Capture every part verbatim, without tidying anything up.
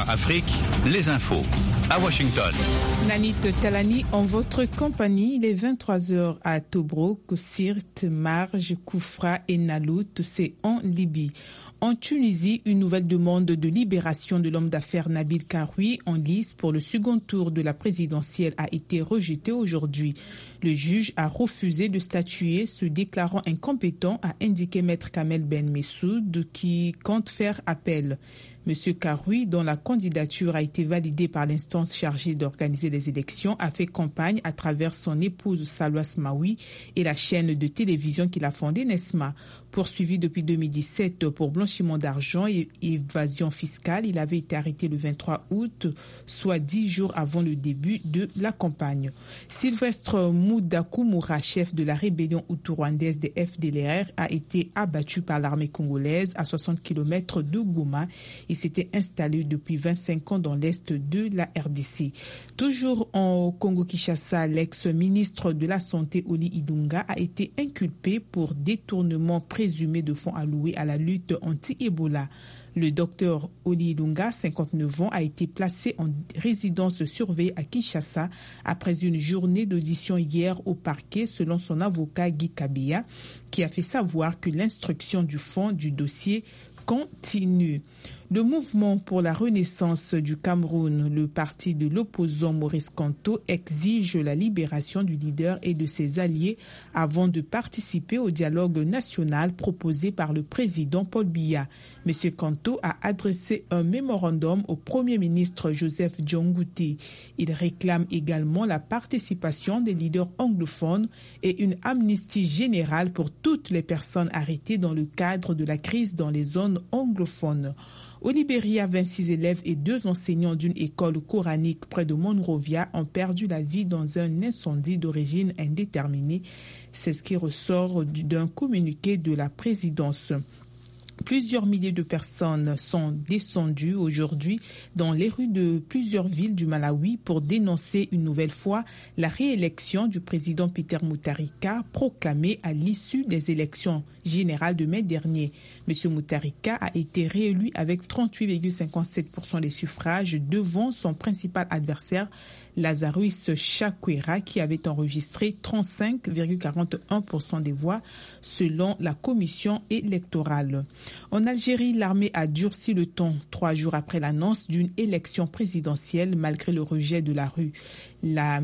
Afrique, les infos. À Washington. Nanit Talani, en votre compagnie, il est vingt-trois heures à Tobruk, Sirte, Marj, Koufra et Nalout, c'est en Libye. En Tunisie, une nouvelle demande de libération de l'homme d'affaires Nabil Karoui en lice pour le second tour de la présidentielle a été rejetée aujourd'hui. Le juge a refusé de statuer, se déclarant incompétent, a indiqué Maître Kamel Ben Messoud, qui compte faire appel. Monsieur Karoui, dont la candidature a été validée par l'instance chargée d'organiser les élections, a fait campagne à travers son épouse Salwa Smaoui et la chaîne de télévision qu'il a fondée, Nesma. Poursuivi depuis deux mille dix-sept pour blanchiment d'argent et évasion fiscale, il avait été arrêté le vingt-trois août, soit dix jours avant le début de la campagne. Sylvestre Moudakoumoura, chef de la rébellion hutu-rwandaise des F D L R, a été abattu par l'armée congolaise à soixante kilomètres de Goma. Il s'était installé depuis vingt-cinq ans dans l'est de la R D C. Toujours en Congo-Kinshasa, l'ex-ministre de la Santé Oli Ilunga a été inculpé pour détournement présumé de fonds alloués à la lutte anti-Ebola. Le docteur Oli Ilunga, cinquante-neuf ans, a été placé en résidence surveillée à Kinshasa après une journée d'audition hier au parquet, selon son avocat Guy Kabia, qui a fait savoir que l'instruction du fond du dossier continue. Le mouvement pour la renaissance du Cameroun, le parti de l'opposant Maurice Kamto, exige la libération du leader et de ses alliés avant de participer au dialogue national proposé par le président Paul Biya. M. Kamto a adressé un mémorandum au Premier ministre Joseph Djongouti. Il réclame également la participation des leaders anglophones et une amnistie générale pour toutes les personnes arrêtées dans le cadre de la crise dans les zones anglophones. Au Libéria, vingt-six élèves et deux enseignants d'une école coranique près de Monrovia ont perdu la vie dans un incendie d'origine indéterminée. C'est ce qui ressort d'un communiqué de la présidence. Plusieurs milliers de personnes sont descendues aujourd'hui dans les rues de plusieurs villes du Malawi pour dénoncer une nouvelle fois la réélection du président Peter Mutharika proclamée à l'issue des élections générales de mai dernier. M. Mutharika a été réélu avec trente-huit virgule cinquante-sept pour cent des suffrages devant son principal adversaire, Lazarus Chakwera, qui avait enregistré trente-cinq virgule quarante et un pour cent des voix selon la commission électorale. En Algérie, l'armée a durci le ton trois jours après l'annonce d'une élection présidentielle malgré le rejet de la rue. La,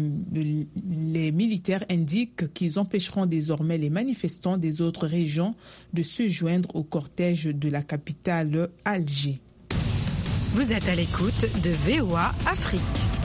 les militaires indiquent qu'ils empêcheront désormais les manifestants des autres régions de se joindre au cortège de la capitale Alger. Vous êtes à l'écoute de V O A Afrique.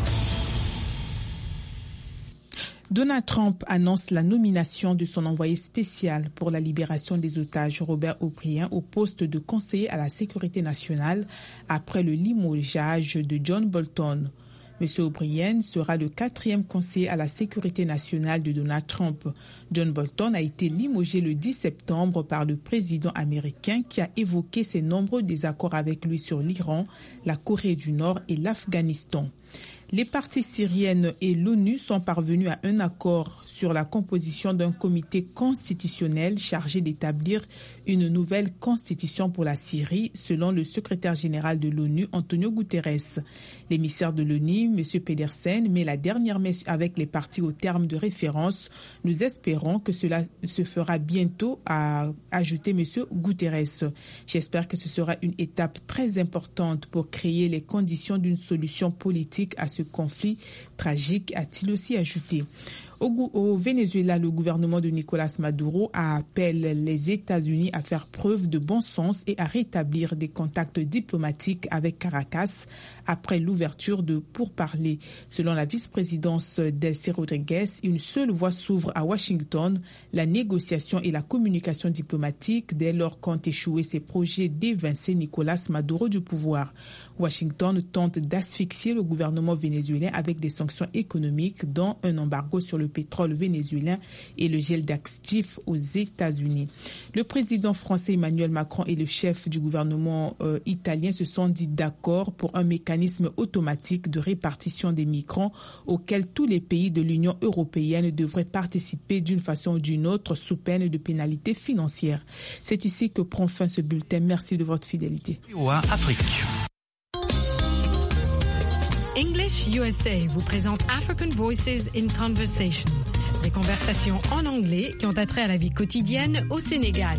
Donald Trump annonce la nomination de son envoyé spécial pour la libération des otages, Robert O'Brien, au poste de conseiller à la sécurité nationale après le limogeage de John Bolton. M. O'Brien sera le quatrième conseiller à la sécurité nationale de Donald Trump. John Bolton a été limogé le dix septembre par le président américain qui a évoqué ses nombreux désaccords avec lui sur l'Iran, la Corée du Nord et l'Afghanistan. Les parties syriennes et l'ONU sont parvenus à un accord sur la composition d'un comité constitutionnel chargé d'établir une nouvelle constitution pour la Syrie, selon le secrétaire général de l'ONU, Antonio Guterres. L'émissaire de l'ONU, M. Pedersen, met la dernière messe avec les partis au terme de référence. Nous espérons que cela se fera bientôt, a ajouté M. Guterres. J'espère que ce sera une étape très importante pour créer les conditions d'une solution politique à ce conflit tragique, a-t-il aussi ajouté. Au, au Venezuela, le gouvernement de Nicolas Maduro appelle les États-Unis à faire preuve de bon sens et à rétablir des contacts diplomatiques avec Caracas après l'ouverture de pourparlers. Selon la vice-présidence Delcy Rodriguez, une seule voie s'ouvre à Washington, la négociation et la communication diplomatique dès lors qu'ont échoué ses projets d'évincer Nicolas Maduro du pouvoir. Washington tente d'asphyxier le gouvernement vénézuélien avec des sanctions économiques, dont un embargo sur le pétrole vénézuélien et le gel d'actifs aux États-Unis. Le président français Emmanuel Macron et le chef du gouvernement euh, italien se sont dit d'accord pour un mécanisme automatique de répartition des migrants auquel tous les pays de l'Union européenne devraient participer d'une façon ou d'une autre sous peine de pénalités financières. C'est ici que prend fin ce bulletin. Merci de votre fidélité. V O A Afrique. English U S A vous présente African Voices in Conversation, des conversations en anglais qui ont attrait à la vie quotidienne au Sénégal.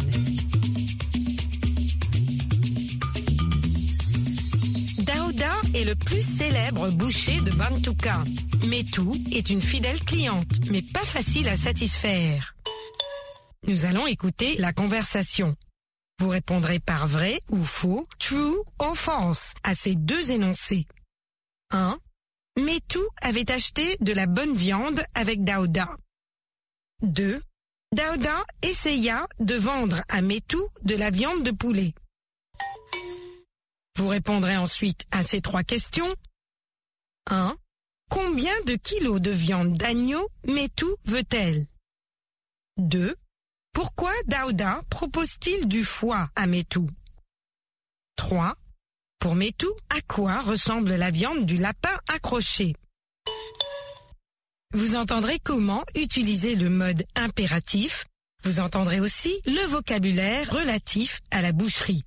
Daouda est le plus célèbre boucher de Bantouka. Metou est une fidèle cliente, mais pas facile à satisfaire. Nous allons écouter la conversation. Vous répondrez par vrai ou faux, true ou false, à ces deux énoncés. un. Metou avait acheté de la bonne viande avec Daouda. deux. Daouda essaya de vendre à Metou de la viande de poulet. Vous répondrez ensuite à ces trois questions. un. Combien de kilos de viande d'agneau Metou veut-elle? deux. Pourquoi Daouda propose-t-il du foie à Metou? trois. Pour Metou, à quoi ressemble la viande du lapin accroché? Vous entendrez comment utiliser le mode impératif. Vous entendrez aussi le vocabulaire relatif à la boucherie.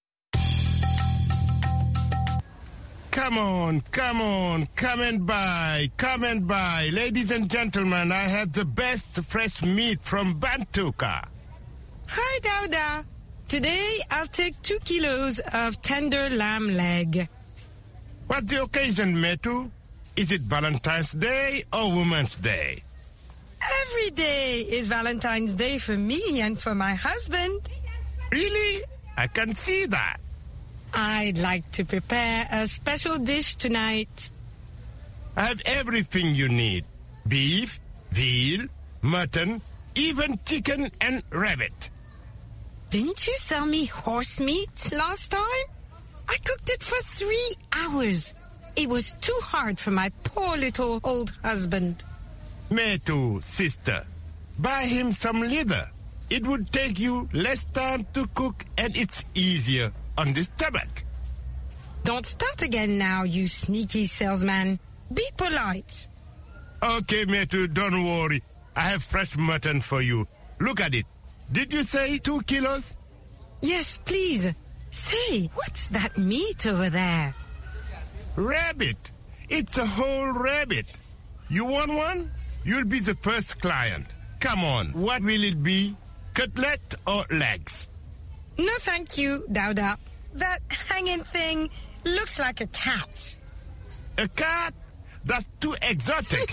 Come on, come on, come and buy, come and buy. Ladies and gentlemen, I have the best fresh meat from Bantouka. Hi, Daouda. Today, I'll take two kilos of tender lamb leg. What's the occasion, Metu? Is it Valentine's Day or Women's Day? Every day is Valentine's Day for me and for my husband. Really? I can see that. I'd like to prepare a special dish tonight. I have everything you need. Beef, veal, mutton, even chicken and rabbit. Didn't you sell me horse meat last time? I cooked it for three hours. It was too hard for my poor little old husband. Metu, sister, buy him some leather. It would take you less time to cook and it's easier on the stomach. Don't start again now, you sneaky salesman. Be polite. Okay, Metu, don't worry. I have fresh mutton for you. Look at it. Did you say two kilos? Yes, please. Say, what's that meat over there? Rabbit. It's a whole rabbit. You want one? You'll be the first client. Come on, what will it be? Cutlet or legs? No, thank you, Daouda. That hanging thing looks like a cat. A cat? That's too exotic.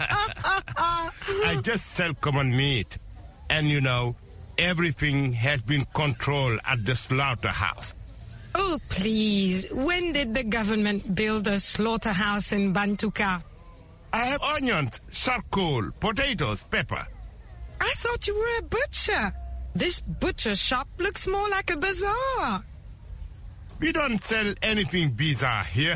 I just sell common meat. And you know, everything has been controlled at the slaughterhouse. Oh, please. When did the government build a slaughterhouse in Bantouka? I have onions, charcoal, potatoes, pepper. I thought you were a butcher. This butcher shop looks more like a bazaar. We don't sell anything bizarre here.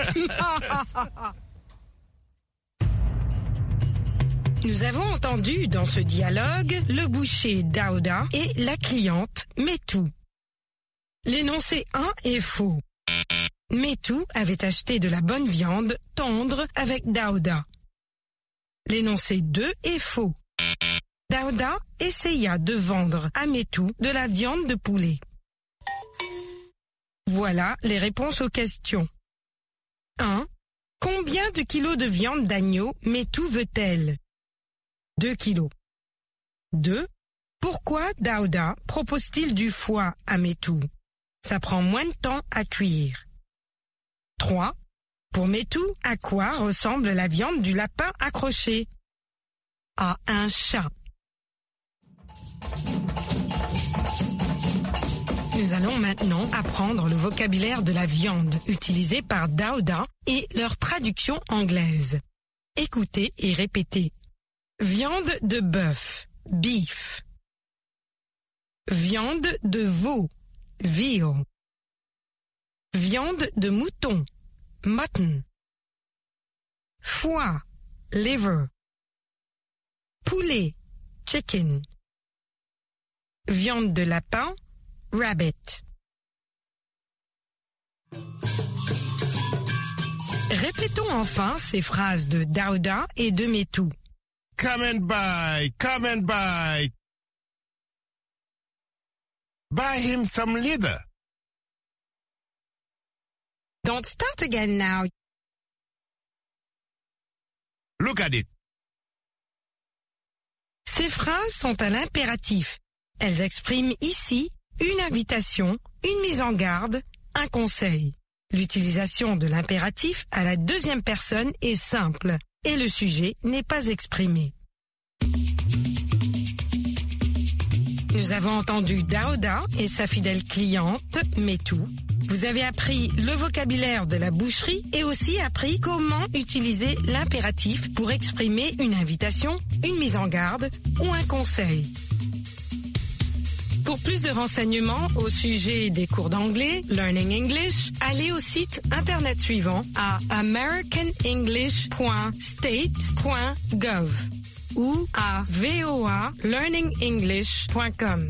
Nous avons entendu dans ce dialogue le boucher Daouda et la cliente Metou. L'énoncé un est faux. Metou avait acheté de la bonne viande tendre avec Daouda. L'énoncé deux est faux. Daouda essaya de vendre à Metou de la viande de poulet. Voilà les réponses aux questions. un. Combien de kilos de viande d'agneau Metou veut-elle? deux kilos. deux. Pourquoi Daouda propose-t-il du foie à Metou? Ça prend moins de temps à cuire. trois. Pour Metou, à quoi ressemble la viande du lapin accroché? À un chat. Nous allons maintenant apprendre le vocabulaire de la viande utilisé par Daouda et leur traduction anglaise. Écoutez et répétez. Viande de bœuf, beef. Viande de veau, veal. Viande de mouton, mutton. Foie, liver. Poulet, chicken. Viande de lapin, rabbit. Répétons enfin ces phrases de Daouda et de Metou. Come and buy, come and buy. Buy him some leather. Don't start again now. Look at it. Ces phrases sont à l'impératif. Elles expriment ici une invitation, une mise en garde, un conseil. L'utilisation de l'impératif à la deuxième personne est simple et le sujet n'est pas exprimé. Nous avons entendu Daouda et sa fidèle cliente, Metou. Vous avez appris le vocabulaire de la boucherie et aussi appris comment utiliser l'impératif pour exprimer une invitation, une mise en garde ou un conseil. Pour plus de renseignements au sujet des cours d'anglais, Learning English, allez au site internet suivant à american english point state point gov ou à voa learning english point com.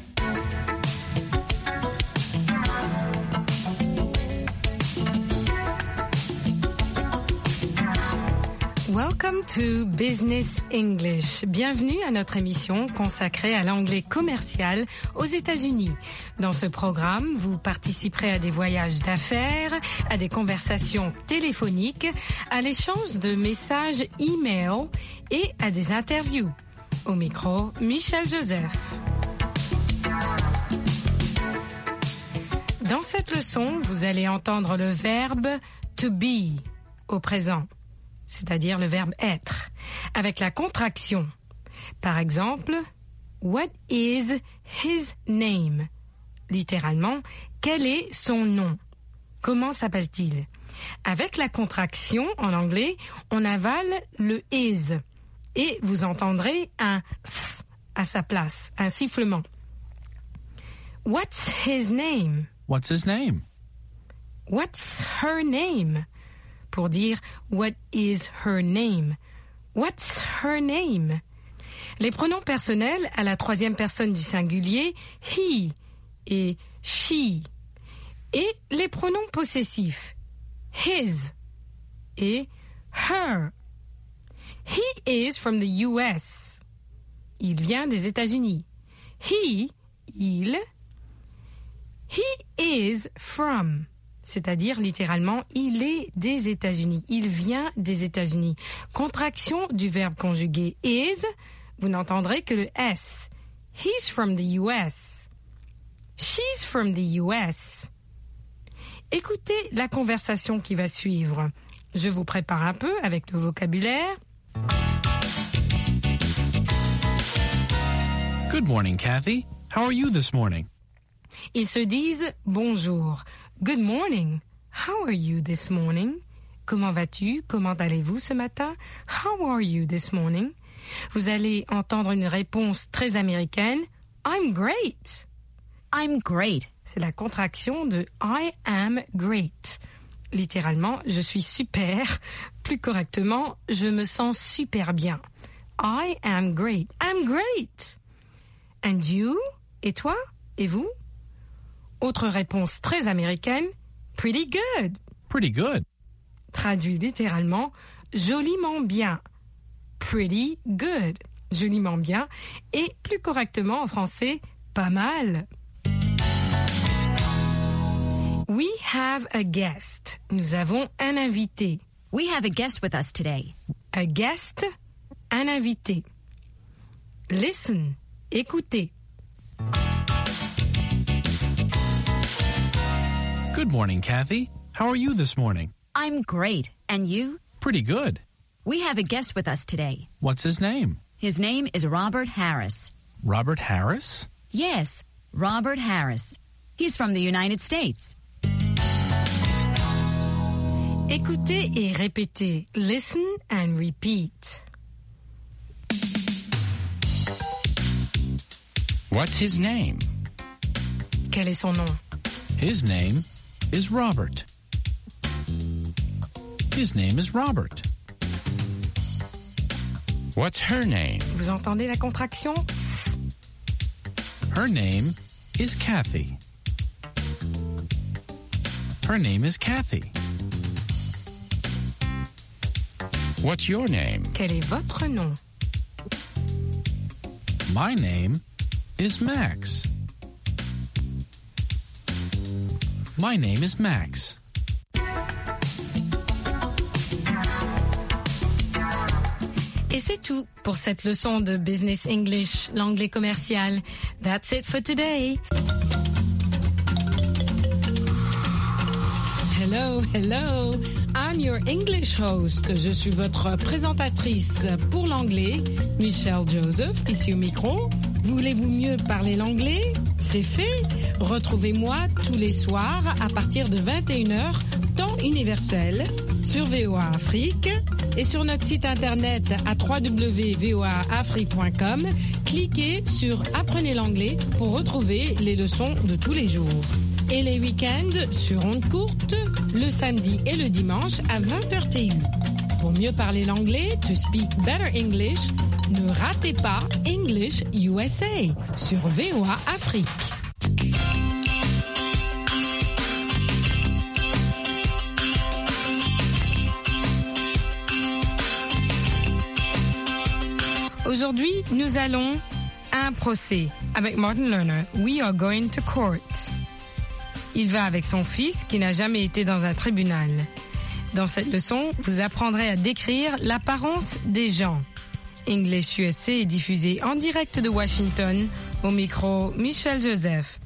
Welcome to Business English. Bienvenue à notre émission consacrée à l'anglais commercial aux États-Unis. Dans ce programme, vous participerez à des voyages d'affaires, à des conversations téléphoniques, à l'échange de messages e-mail et à des interviews. Au micro, Michel Joseph. Dans cette leçon, vous allez entendre le verbe to be au présent, c'est-à-dire le verbe être, avec la contraction. Par exemple, what is his name? Littéralement, quel est son nom? Comment s'appelle-t-il? Avec la contraction, en anglais, on avale le is et vous entendrez un s à sa place, un sifflement. What's his name? What's his name? What's her name? Pour dire what is her name? What's her name? Les pronoms personnels à la troisième personne du singulier, he et she. Et les pronoms possessifs, his et her. He is from the U S. Il vient des États-Unis. He, il. He is from. C'est-à-dire, littéralement, il est des États-Unis. Il vient des États-Unis. Contraction du verbe conjugué is, vous n'entendrez que le S. He's from the U S. She's from the U S. Écoutez la conversation qui va suivre. Je vous prépare un peu avec le vocabulaire. Good morning, Kathy. How are you this morning? Ils se disent bonjour. Good morning. How are you this morning? Comment vas-tu? Comment allez-vous ce matin? How are you this morning? Vous allez entendre une réponse très américaine. I'm great. I'm great. C'est la contraction de I am great. Littéralement, je suis super. Plus correctement, je me sens super bien. I am great. I'm great. And you? Et toi? Et vous? Autre réponse très américaine, pretty good. Pretty good. Traduit littéralement, joliment bien. Pretty good. Joliment bien. Et plus correctement en français, pas mal. We have a guest. Nous avons un invité. We have a guest with us today. A guest, un invité. Listen, écoutez. Good morning, Kathy. How are you this morning? I'm great. And you? Pretty good. We have a guest with us today. What's his name? His name is Robert Harris. Robert Harris? Yes, Robert Harris. He's from the United States. Écoutez et répétez. Listen and repeat. What's his name? Quel est son nom? His name is Robert. His name is Robert. What's her name? Vous entendez la contraction? Her name is Kathy. Her name is Kathy. What's your name? Quel est votre nom? My name is Max. My name is Max. C'est tout pour cette leçon de Business English, l'anglais commercial. That's it for today. Hello, hello. I'm your English host. Je suis votre présentatrice pour l'anglais, Michelle Joseph, ici au micro. Voulez-vous mieux parler l'anglais? C'est fait. Retrouvez-moi tous les soirs à partir de vingt et une heures, temps universel, sur V O A Afrique et sur notre site internet à w w w point v o a afrique point com. Cliquez sur Apprenez l'anglais pour retrouver les leçons de tous les jours. Et les week-ends sur ondes courtes, le samedi et le dimanche à vingt heures T U. Pour mieux parler l'anglais, to speak better English, ne ratez pas English U S A sur V O A Afrique. Aujourd'hui, nous allons à un procès avec Martin Lerner. We are going to court. Il va avec son fils qui n'a jamais été dans un tribunal. Dans cette leçon, vous apprendrez à décrire l'apparence des gens. English U S A est diffusé en direct de Washington. Au micro, Michelle Joseph.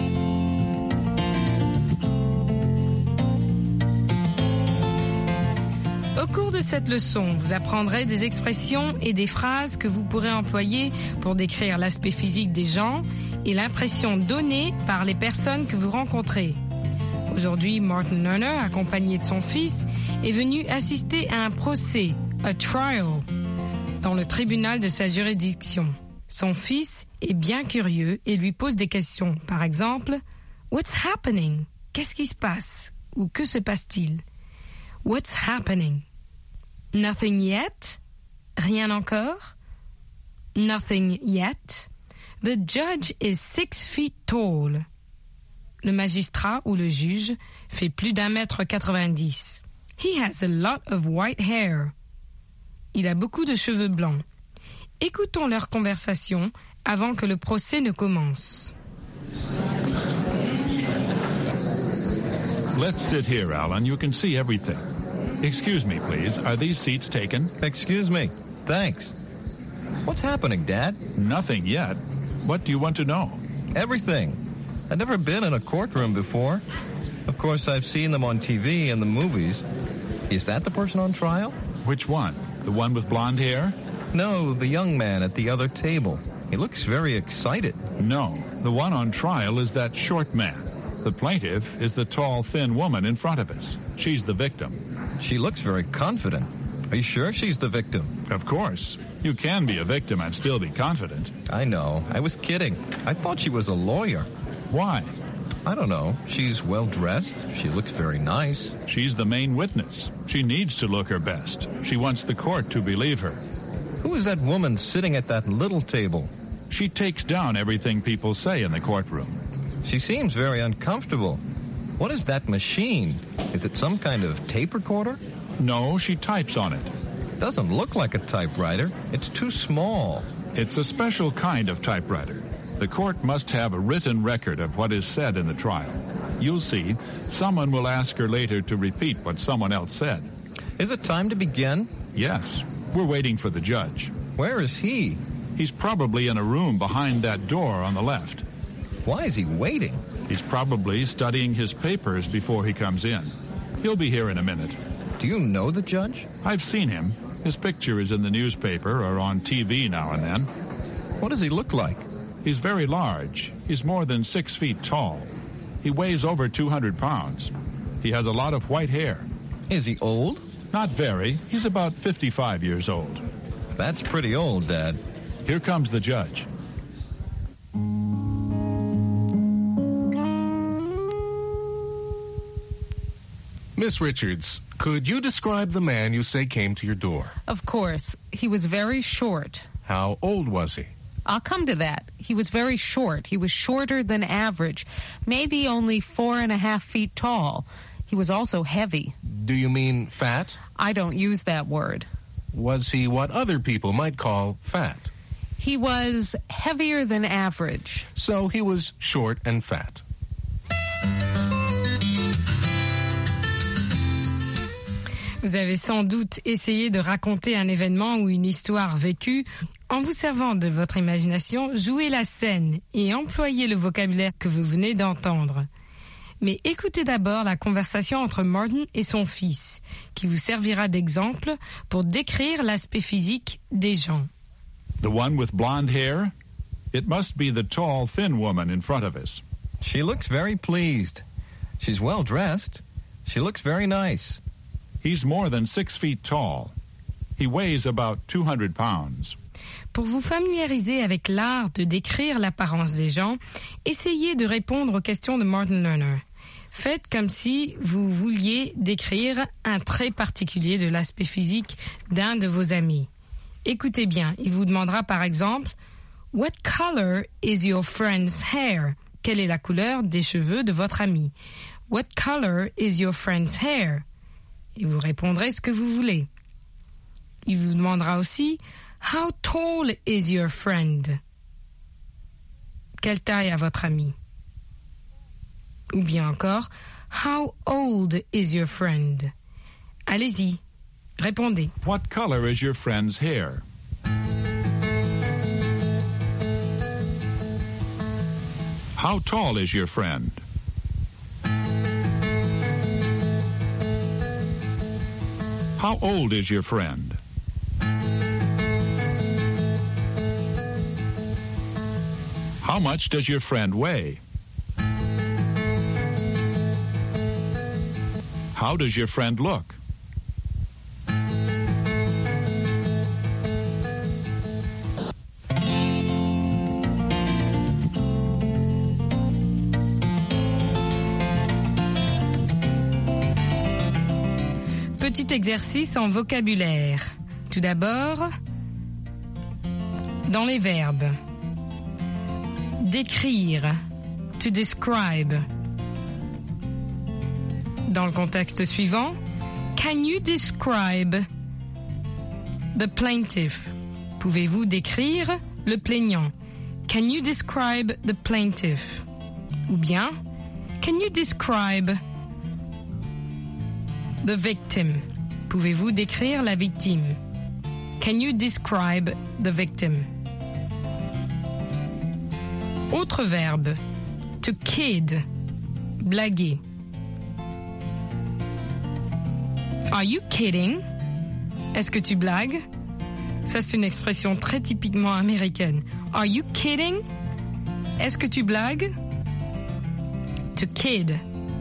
Au cours de cette leçon, vous apprendrez des expressions et des phrases que vous pourrez employer pour décrire l'aspect physique des gens et l'impression donnée par les personnes que vous rencontrez. Aujourd'hui, Martin Lerner, accompagné de son fils, est venu assister à un procès, a trial, dans le tribunal de sa juridiction. Son fils est bien curieux et lui pose des questions. Par exemple, « What's happening ?» Qu'est-ce qui se passe? Ou que se passe-t-il? What's happening? Nothing yet? Rien encore? Nothing yet? The judge is six feet tall. Le magistrat ou le juge fait plus d'un mètre quatre-vingt-dix. He has a lot of white hair. Il a beaucoup de cheveux blancs. Écoutons leur conversation avant que le procès ne commence. Let's sit here, Alan. You can see everything. Excuse me, please. Are these seats taken? Excuse me. Thanks. What's happening, Dad? Nothing yet. What do you want to know? Everything. I've never been in a courtroom before. Of course, I've seen them on T V and the movies. Is that the person on trial? Which one? The one with blonde hair? No, the young man at the other table. He looks very excited. No, the one on trial is that short man. The plaintiff is the tall, thin woman in front of us. She's the victim. She looks very confident. Are you sure she's the victim? Of course. You can be a victim and still be confident. I know. I was kidding. I thought she was a lawyer. Why? I don't know. She's well dressed. She looks very nice. She's the main witness. She needs to look her best. She wants the court to believe her. Who is that woman sitting at that little table? She takes down everything people say in the courtroom. She seems very uncomfortable. What is that machine? Is it some kind of tape recorder? No, she types on it. Doesn't look like a typewriter. It's too small. It's a special kind of typewriter. The court must have a written record of what is said in the trial. You'll see, someone will ask her later to repeat what someone else said. Is it time to begin? Yes. We're waiting for the judge. Where is he? He's probably in a room behind that door on the left. Why is he waiting? He's probably studying his papers before he comes in. He'll be here in a minute. Do you know the judge? I've seen him. His picture is in the newspaper or on T V now and then. What does he look like? He's very large. He's more than six feet tall. He weighs over two hundred pounds. He has a lot of white hair. Is he old? Not very. He's about fifty-five years old. That's pretty old, Dad. Here comes the judge. Miss Richards, could you describe the man you say came to your door? Of course. He was very short. How old was he? I'll come to that. He was very short. He was shorter than average, maybe only four and a half feet tall. He was also heavy. Do you mean fat? I don't use that word. Was he what other people might call fat? He was heavier than average. So he was short and fat. Vous avez sans doute essayé de raconter un événement ou une histoire vécue. En vous servant de votre imagination, jouez la scène et employez le vocabulaire que vous venez d'entendre. Mais écoutez d'abord la conversation entre Martin et son fils, qui vous servira d'exemple pour décrire l'aspect physique des gens. The one with blonde hair? It must be the tall, thin woman in front of us. She looks very pleased. She's well dressed. She looks very nice. He's more than six feet tall. He weighs about two hundred pounds. Pour vous familiariser avec l'art de décrire l'apparence des gens, essayez de répondre aux questions de Martin Lerner. Faites comme si vous vouliez décrire un trait particulier de l'aspect physique d'un de vos amis. Écoutez bien, il vous demandera par exemple « What color is your friend's hair ?» Quelle est la couleur des cheveux de votre ami? « What color is your friend's hair ?» Et vous répondrez ce que vous voulez. Il vous demandera aussi « How tall is your friend ?» Quelle taille a votre ami? Ou bien encore « How old is your friend ?» Allez-y, répondez. What color is your friend's hair? How tall is your friend? How old is your friend? How much does your friend weigh? How does your friend look? Petit exercice en vocabulaire. Tout d'abord, dans les verbes. Décrire, to describe. Dans le contexte suivant, can you describe the plaintiff? Pouvez-vous décrire le plaignant? Can you describe the plaintiff? Ou bien, can you describe the victim? Pouvez-vous décrire la victime? Can you describe the victim? Autre verbe, to kid, blaguer. Are you kidding? Est-ce que tu blagues? Ça, c'est une expression très typiquement américaine. Are you kidding? Est-ce que tu blagues? To kid.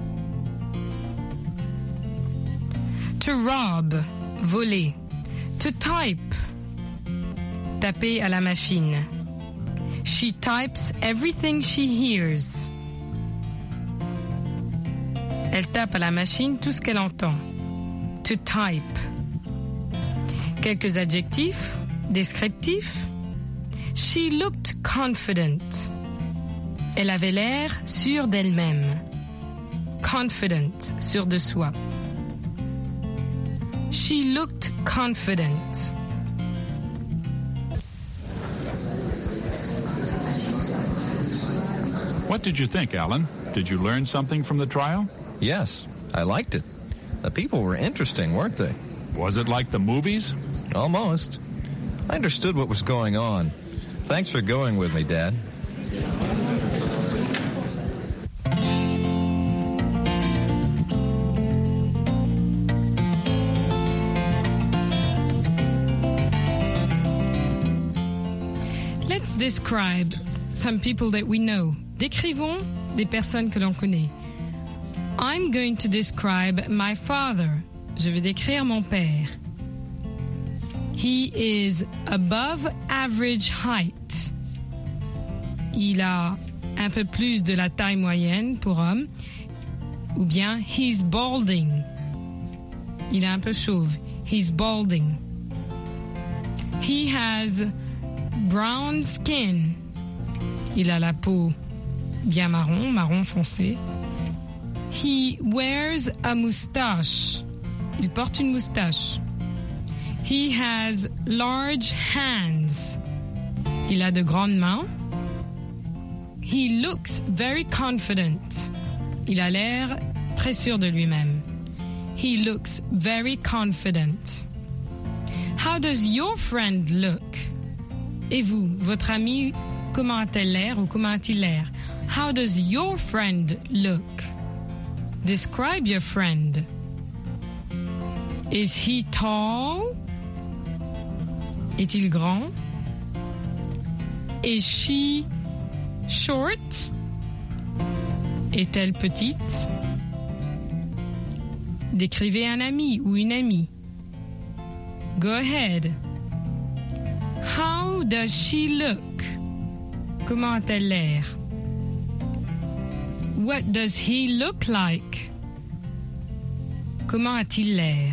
To rob, voler. To type, taper à la machine. She types everything she hears. Elle tape à la machine tout ce qu'elle entend. To type. Quelques adjectifs descriptifs. She looked confident. Elle avait l'air sûre d'elle-même. Confident, sûre de soi. She looked confident. What did you think, Alan? Did you learn something from the trial? Yes, I liked it. The people were interesting, weren't they? Was it like the movies? Almost. I understood what was going on. Thanks for going with me, Dad. Let's describe some people that we know. Décrivons des personnes que l'on connaît. I'm going to describe my father. Je vais décrire mon père. He is above average height. Il a un peu plus de la taille moyenne pour homme. Ou bien, he's balding. Il est un peu chauve. He's balding. He has brown skin. Il a la peau bien marron, marron foncé. He wears a moustache. Il porte une moustache. He has large hands. Il a de grandes mains. He looks very confident. Il a l'air très sûr de lui-même. He looks very confident. How does your friend look? Et vous, votre ami, comment a-t-elle l'air ou comment a-t-il l'air? How does your friend look? Describe your friend. Is he tall? Est-il grand? Is she short? Est-elle petite? Décrivez un ami ou une amie. Go ahead. How does she look? Comment a-t-elle l'air? What does he look like? Comment a-t-il l'air?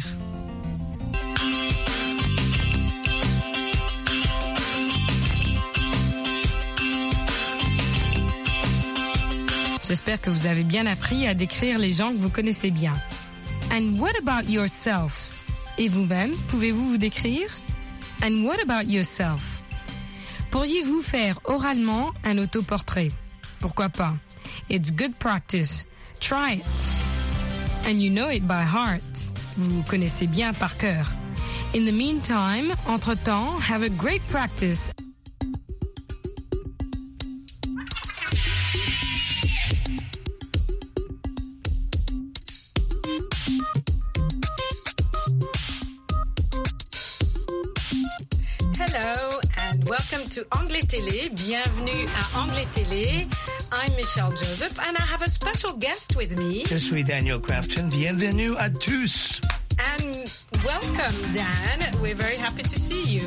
J'espère que vous avez bien appris à décrire les gens que vous connaissez bien. And what about yourself? Et vous-même, pouvez-vous vous décrire? And what about yourself? Pourriez-vous faire oralement un autoportrait? Pourquoi pas? It's good practice. Try it. And you know it by heart. Vous connaissez bien par cœur. In the meantime, entre-temps, have a great practice. Hello and welcome to Anglais Télé. Bienvenue à Anglais Télé. I'm Michelle Joseph and I have a special guest with me. Je suis Daniel Crafton. Bienvenue à tous. And welcome, Dan. We're very happy to see you.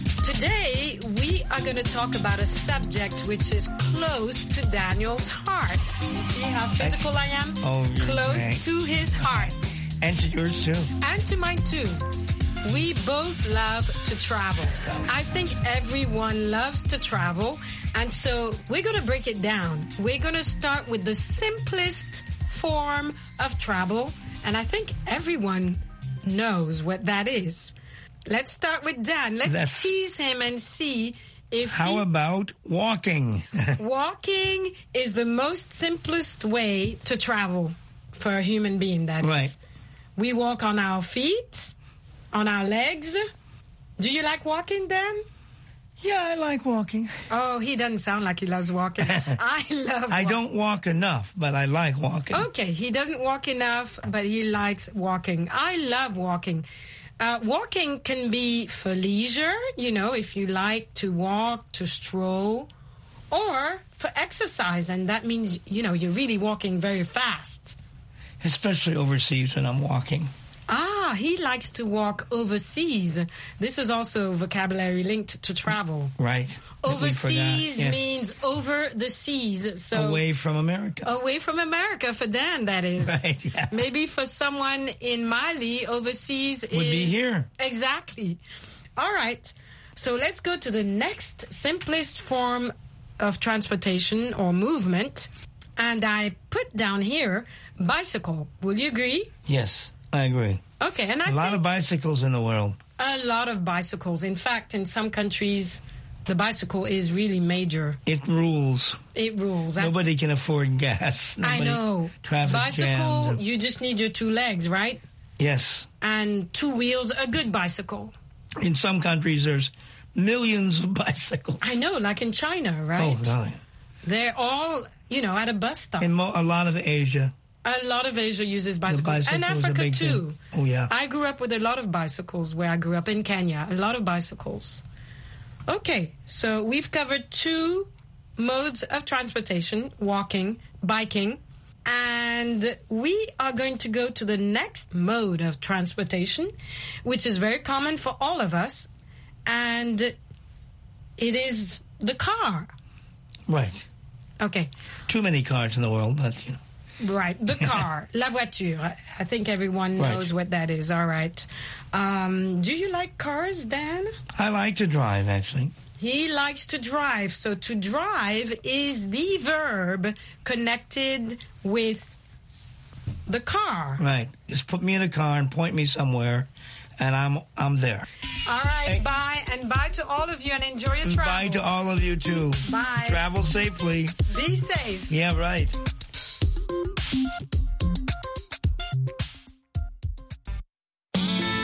Today we are going to talk about a subject which is close to Daniel's heart. You see how physical I am? Oh, close right. to his heart. And to yours too. And to mine too. We both love to travel. I think everyone loves to travel. And so we're going to break it down. We're going to start with the simplest form of travel. And I think everyone knows what that is. Let's start with Dan. Let's That's... tease him and see if How he... about walking? Walking is the most simplest way to travel for a human being, that right. is. We walk on our feet. On our legs. Do you like walking, Dan? Yeah, I like walking. Oh, he doesn't sound like he loves walking. I love I walking. don't walk enough, but I like walking. Okay, he doesn't walk enough, but he likes walking. I love walking. Uh, walking can be for leisure, you know, if you like to walk, to stroll, or for exercise, and that means, you know, you're really walking very fast. Especially overseas when I'm walking. Ah, he likes to walk overseas. This is also vocabulary linked to travel. Right. Overseas yeah. means over the seas. So away from America. Away from America for Dan, that is. Right, yeah. Maybe for someone in Mali, overseas Would is... be here. Exactly. All right. So let's go to the next simplest form of transportation or movement. And I put down here bicycle. Will you agree? Yes. I agree. Okay, and I a lot think of bicycles in the world. A lot of bicycles. In fact, in some countries, the bicycle is really major. It rules. It rules. Nobody I, can afford gas. Nobody, I know. Traffic bicycle, jams. you just need your two legs, right? Yes. And two wheels, a good bicycle. In some countries, there's millions of bicycles. I know, like in China, right? Oh, God. They're all, you know, at a bus stop. In mo- a lot of Asia. A lot of Asia uses bicycles. And Africa, too. Thing. Oh, yeah. I grew up with a lot of bicycles where I grew up in Kenya. A lot of bicycles. Okay, so we've covered two modes of transportation, walking, biking. And we are going to go to the next mode of transportation, which is very common for all of us. And it is the car. Right. Okay. Too many cars in the world, but, you know. Right, the car, la voiture. I think everyone knows right. what that is. All right. Um, do you like cars, Dan? I like to drive, actually. He likes to drive. So to drive is the verb connected with the car. Right. Just put me in a car and point me somewhere, and I'm I'm there. All right. Hey. Bye, and bye to all of you, and enjoy your travel. Bye to all of you too. Bye. Travel safely. Be safe. Yeah. Right.